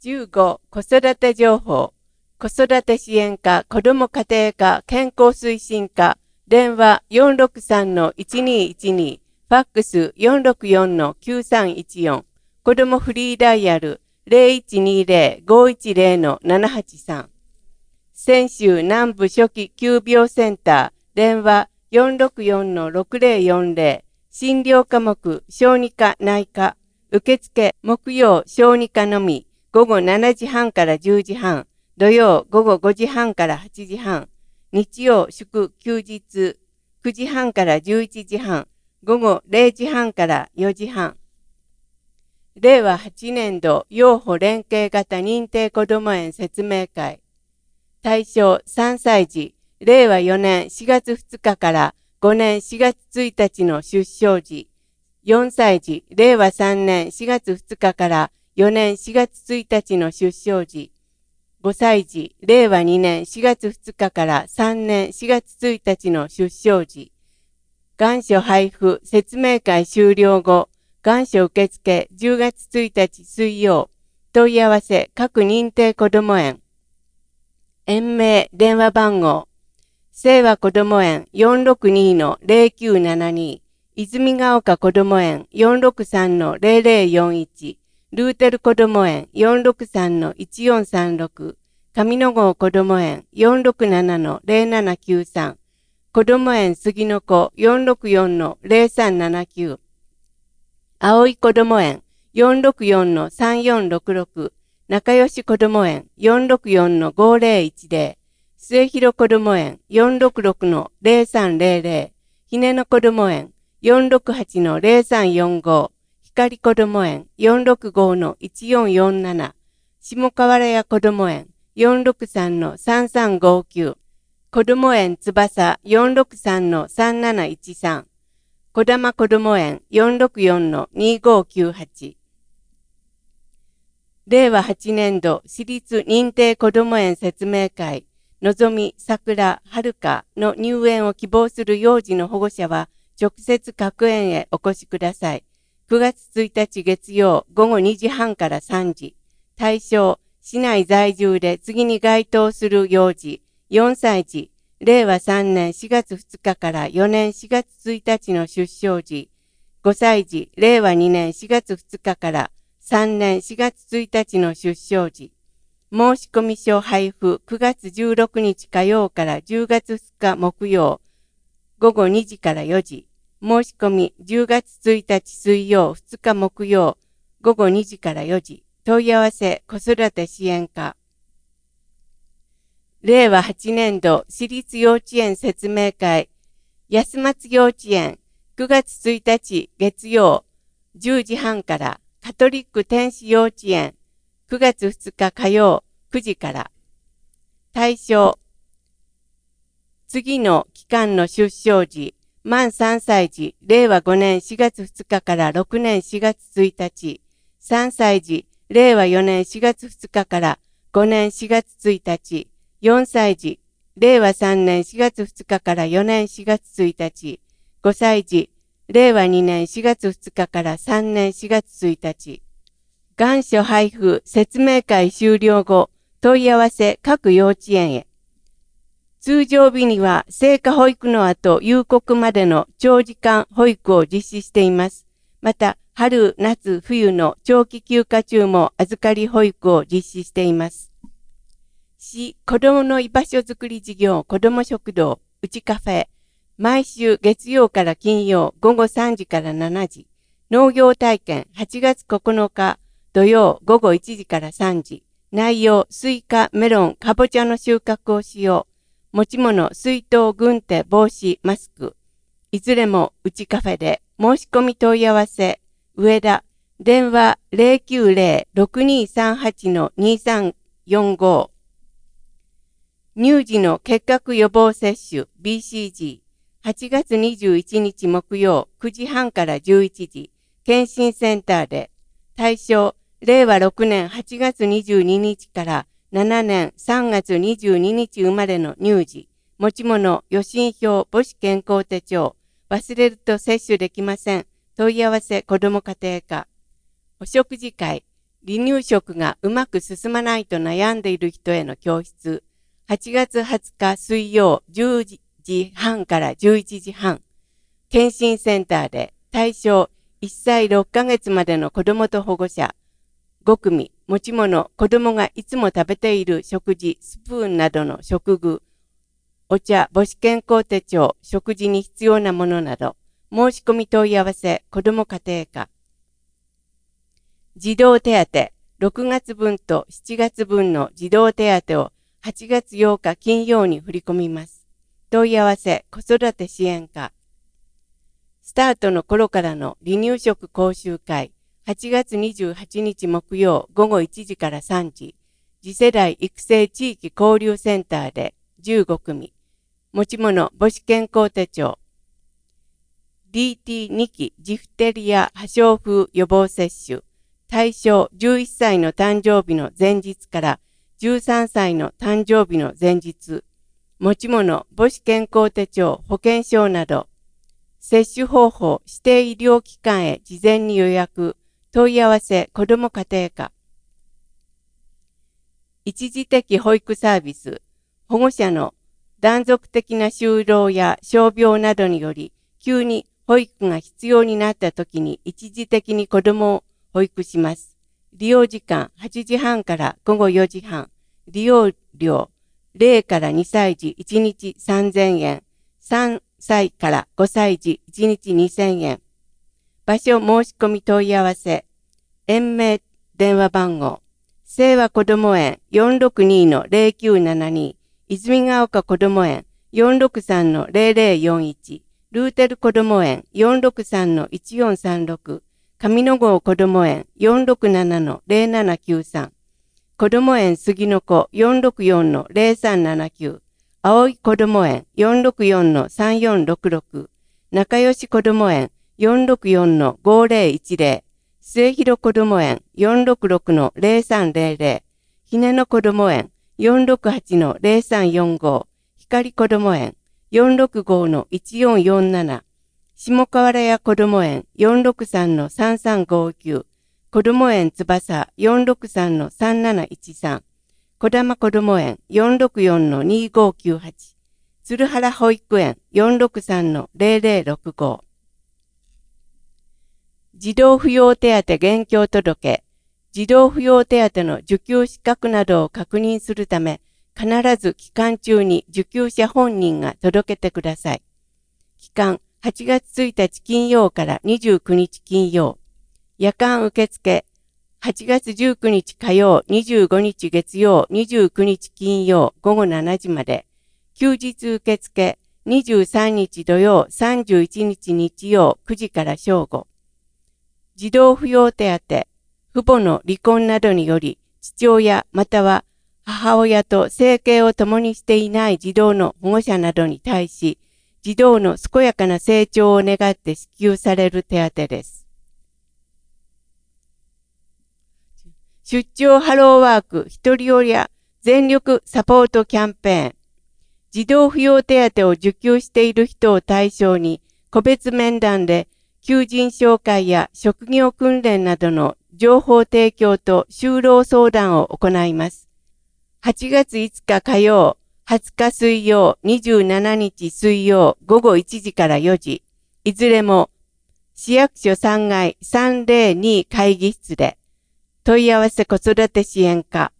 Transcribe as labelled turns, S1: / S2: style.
S1: 15、子育て情報。子育て支援課、子ども家庭課、健康推進課、電話463-1212、ファックス464-9314、子どもフリーダイヤル0120-510-783。泉州南部初期急病センター、電話464-6040、診療科目、小児科内科、受付、木曜、小児科のみ、午後7時半から10時半、土曜午後5時半から8時半、日曜祝休日9時半から11時半、午後0時半から4時半。令和8年度幼保連携型認定こども園説明会。対象3歳児、令和4年4月2日から5年4月1日の出生時、4歳児、令和3年4月2日から4年4月1日の出生時、5歳児、令和2年4月2日から3年4月1日の出生時、願書配布説明会終了後、願書受付10月1日水曜、問い合わせ各認定こども園。園名電話番号、清和こども園 462-0972、泉ヶ丘こども園 463-0041、ルーテルこども園 463-1436、上野郷こども園 467-0793、こども園杉の子 464-0379、葵こども園 464-3466、仲良しこども園 464-5010、末広こども園 466-0300、ひねのこども園 468-0345、光こども園 465-1447、下河原屋こども園 463-3359、こども園翼 463-3713、こだまこども園 464-2598。令和8年度私立認定こども園説明会、のぞみ、さくら、はるかの入園を希望する幼児の保護者は、直接各園へお越しください。9月1日月曜午後2時半から3時。対象、市内在住で次に該当する幼児、4歳児、令和3年4月2日から4年4月1日の出生時、5歳児、令和2年4月2日から3年4月1日の出生時、申込書配布9月16日火曜から10月2日木曜、午後2時から4時、申し込み10月1日水曜2日木曜、午後2時から4時、問い合わせ子育て支援課。令和8年度私立幼稚園説明会、安松幼稚園9月1日月曜10時半から、カトリック天使幼稚園9月2日火曜9時から。対象、次の期間の出生時、満3歳児、令和5年4月2日から6年4月1日、3歳児、令和4年4月2日から5年4月1日、4歳児、令和3年4月2日から4年4月1日、5歳児、令和2年4月2日から3年4月1日。願書配布説明会終了後、問い合わせ各幼稚園へ。通常日には生花保育の後夕刻までの長時間保育を実施しています。また、春、夏、冬の長期休暇中も預かり保育を実施しています。市子どもの居場所づくり事業子ども食堂うちカフェ、毎週月曜から金曜午後3時から7時、農業体験8月9日土曜午後1時から3時、内容スイカ、メロン、かぼちゃの収穫をしよう、持ち物、水筒、軍手、帽子、マスク、いずれもうちカフェで申し込み問い合わせ、上田、電話 090-6238-2345。乳児の結核予防接種 BCG、8月21日木曜9時半から11時、検診センターで、対象、令和6年8月22日から7年3月22日生まれの乳児、持ち物、予診票、母子健康手帳、忘れると接種できません。問い合わせ子ども家庭課。お食事会、 離乳食がうまく進まないと悩んでいる人への教室、8月20日水曜10時半から11時半、検診センターで対象1歳6ヶ月までの子供と保護者、5組、持ち物、子供がいつも食べている食事、スプーンなどの食具、お茶、母子健康手帳、食事に必要なものなど、申し込み問い合わせ、子ども家庭科。児童手当、6月分と7月分の児童手当を8月8日金曜に振り込みます。問い合わせ、子育て支援課。スタートの頃からの離乳食講習会、8月28日木曜午後1時から3時、次世代育成地域交流センターで15組、持ち物母子健康手帳、DT2 期ジフテリア破傷風予防接種、対象11歳の誕生日の前日から13歳の誕生日の前日、持ち物母子健康手帳保険証など、接種方法指定医療機関へ事前に予約、問い合わせ子ども家庭科。一時的保育サービス、保護者の断続的な就労や傷病などにより、急に保育が必要になったときに一時的に子どもを保育します。利用時間8時半から午後4時半。利用料0から2歳児1日3000円。3歳から5歳児1日2000円。場所申し込み問い合わせ。延命電話番号。清和こども園 462-0972。泉ヶ丘こども園 463-0041。ルーテルこども園 463-1436。上野郷こども園 467-0793。こども園杉の子 464-0379。葵こども園 464-3466。仲良しこども園 464-5010。末広こども園 466-0300。ひねのこども園 468-0345。光こども園 465-1447。下河原屋こども園 463-3359。こども園翼 463-3713。こだまこども園 464-2598。鶴原保育園 463-0065。児童扶養手当現況届。児童扶養手当の受給資格などを確認するため、必ず期間中に受給者本人が届けてください。期間8月1日金曜から29日金曜。夜間受付8月19日火曜、25日月曜、29日金曜午後7時まで。休日受付23日土曜、31日日曜9時から正午。児童扶養手当、父母の離婚などにより、父親または母親と生計を共にしていない児童の保護者などに対し、児童の健やかな成長を願って支給される手当です。出張ハローワーク一人親全力サポートキャンペーン。児童扶養手当を受給している人を対象に、個別面談で、求人紹介や職業訓練などの情報提供と就労相談を行います。8月5日火曜、20日水曜、27日水曜午後1時から4時、いずれも市役所3階302会議室で、問い合わせ子育て支援課